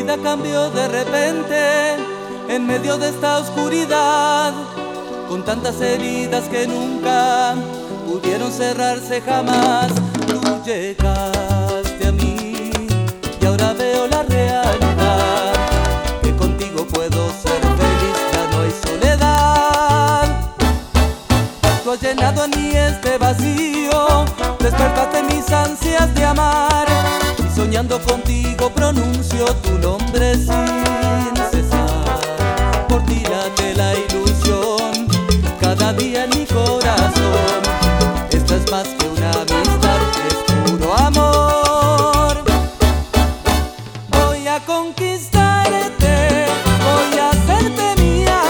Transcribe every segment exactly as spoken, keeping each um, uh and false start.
vida cambió de repente en medio de esta oscuridad, con tantas heridas que nunca pudieron cerrarse jamás. Tú llegaste a mí y ahora veo la realidad, que contigo puedo ser feliz, ya no hay soledad. Tú has llenado en mí este vacío, despertaste mis ansias de amar, y soñando contigo pronuncio tu nombre sin cesar. Por ti late la ilusión cada día en mi corazón. Esto es más que una amistad, es puro amor. Voy a conquistarte, voy a hacerte mía,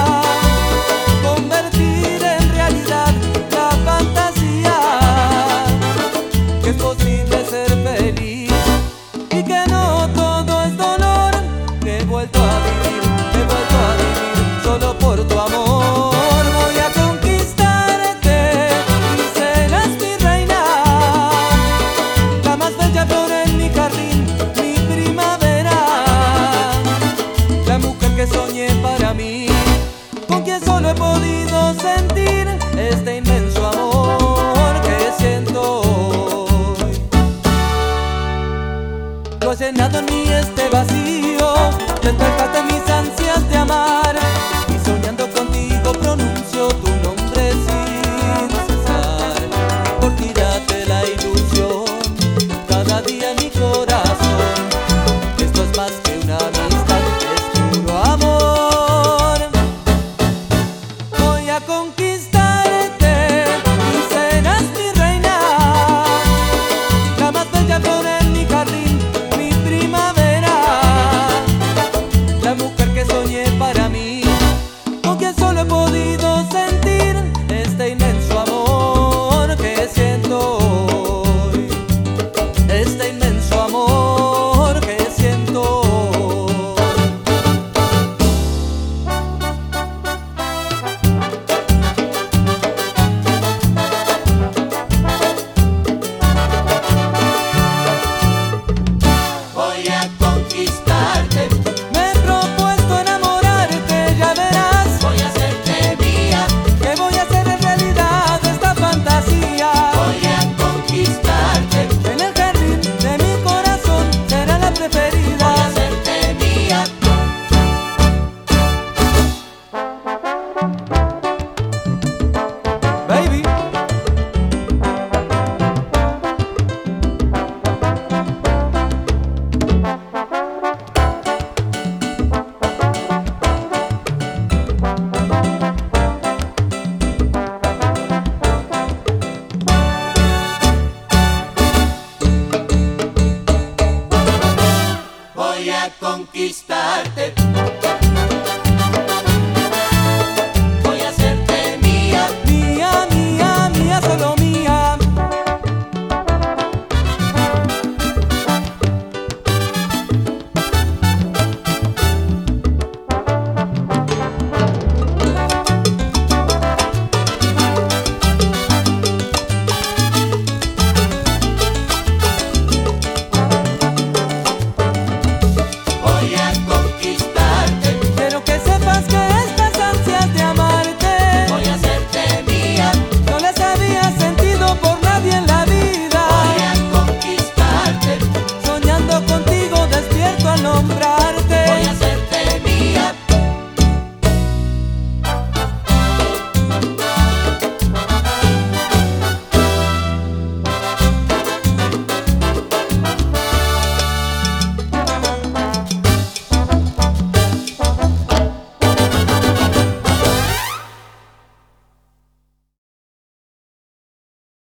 convertir en realidad la fantasía, que es posible ser feliz y que no todo es dolor. Que he vuelto a vivir, he vuelto a vivir solo por tu amor. Voy a conquistarte y serás mi reina, la más bella flor en mi jardín, mi primavera, la mujer que soñé para mí, con quien solo he podido sentir este inmenso amor que siento hoy. Tú has llenado en mí este vacío, despertaste mis ansias de amar, y soñando contigo pronuncio tu nombre sin cesar. Por ti late la ilusión cada día en mi corazón. Esto es más que una amistad, es puro amor. Voy a conquistar